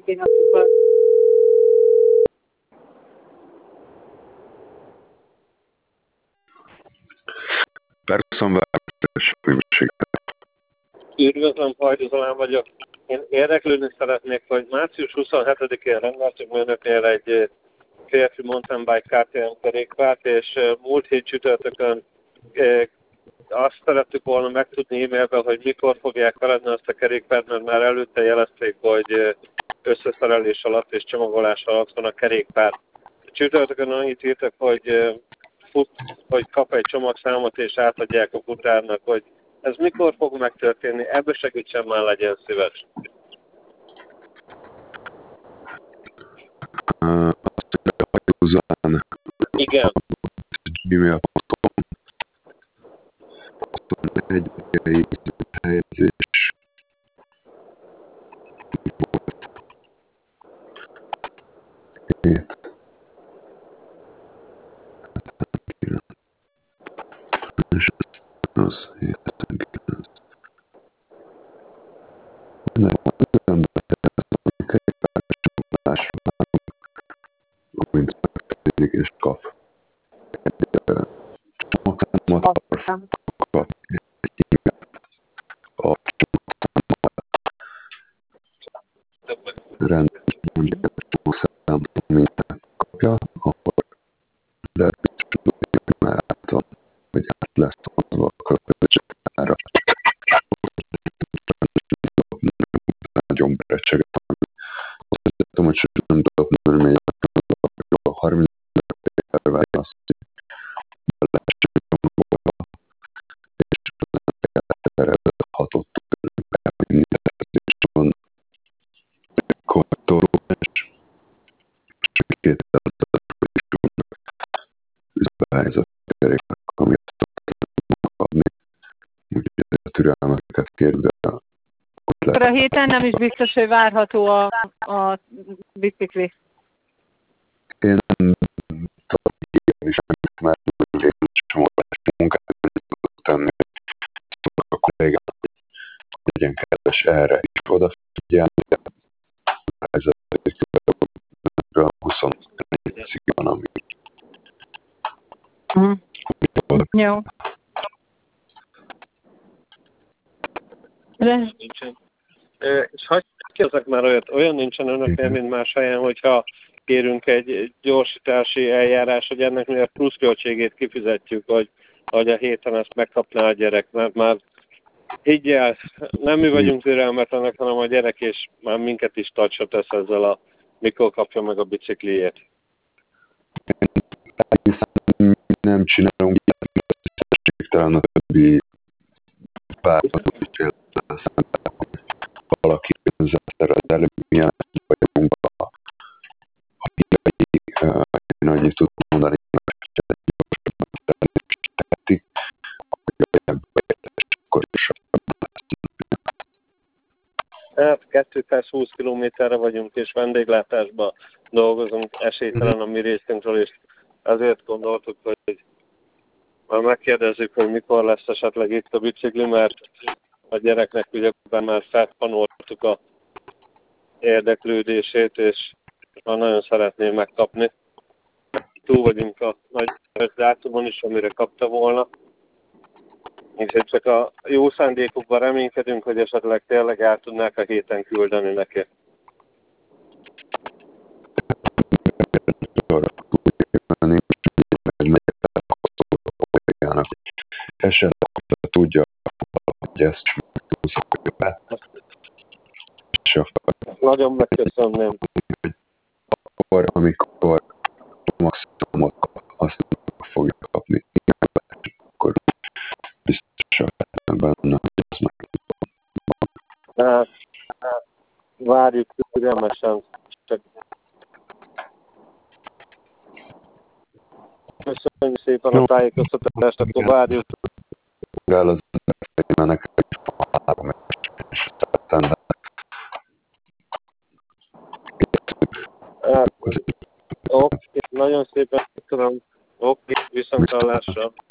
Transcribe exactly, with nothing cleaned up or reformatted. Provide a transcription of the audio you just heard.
napjukat. Person város filmséget. Üdvözlöm, Pajdu Zolán vagyok. Én érdeklődni szeretnék, hogy március huszonhetedikén rendeltük önöknél egy férfi mountain bike ká té em kerékpárt, és múlt hét csütörtökön azt szerettük volna megtudni e-mailben, hogy mikor fogják feladni azt a kerékpárt, mert már előtte jelezték, hogy összeszerelés alatt és csomagolás alatt van a kerékpár. Csütörtökön annyit írtak, hogy, fut, hogy kap egy csomagszámot és átadják a futárnak, hogy ez mikor fog megtörténni, ebbe segítsen már, legyen szíves. Uh, azt mondja, hogy Zolán. Igen. gmail pont com egy helyezés. Hét. És az hetvenkilenc. Nem, nem amint megfejlik és kap. Egy csomagszámot akar kapni. A csomagszámot rendben a csomagszámot minden kapja, akkor de biztos, hogy már átom, hogy át lesz adva a költségtára. Nagyon berecseg. Azt hittem, hogy sosem nem tudok mondani, hogy a harminc elvágy azt, hogy beleség volna, és erre hatott elvinni, és van korrektorú, és két elvezető is vannak üzbehelyzet keréknek, amit tudok adni. Úgyhogy a türelmeket kérjük, de Akkor a héten nem is biztos, hogy várható a, a bicikli. Én talán is, mert én sem olvasni munkát tudok tenni, szóval a kollégám, hogy legyen kedves erre is odafigyelni, de a helyzetükről huszonnégy van, ami Mm. Jó. De... És hagyj kérdezek már olyat, olyan nincsen önöknél, mint más helyen, hogyha kérünk egy gyorsítási eljárás, hogy ennek mi a pluszköltségét kifizetjük, hogy, hogy a héten ezt megkapná a gyerek, mert már higgyel, nem mi vagyunk türelmetlenek, hanem a gyerek, és már minket is tacsra tesz ezzel a mikor kapja meg a bicikliét. Egészen nem csinálunk ilyet, mert tisztességtelen a többi vállalkozó szemben, hogy valaki önzett szerez elő, milyen vagyunk a, a hírai, én annyit tudok mondani, hogy gyorsabban természetesen tehetik, hogy olyan beértés, akkor gyorsabban lesz. Hát kétszázhúsz kilométerre vagyunk, és vendéglátásban dolgozunk, esélytelen a mi részünkről, és ezért gondoltuk, hogy már megkérdezzük, hogy mikor lesz esetleg itt a bicikli, mert a gyereknek ugye már felpanoltuk a érdeklődését, és már nagyon szeretném megkapni. Túl vagyunk a nagy dátumon is, amire kapta volna. És csak a jó szándékukban reménykedünk, hogy esetleg tényleg el tudnák a héten küldeni neki. Esetleg tudja, hogy ezt is megtudsz, és akkor nagyon megköszönném. Akkor, amikor maximumot kap, azt nem fogja kapni. Akkor biztosan benne, hogy azt megtudom. Hát, hát, várjuk türelmesen. Csak köszönjük szépen a tájékoztatást, akkor várjuk. El az ember fejének egy három és szeptember. Hát, oké, nagyon szépen köszönöm. Oké, viszontlátásra.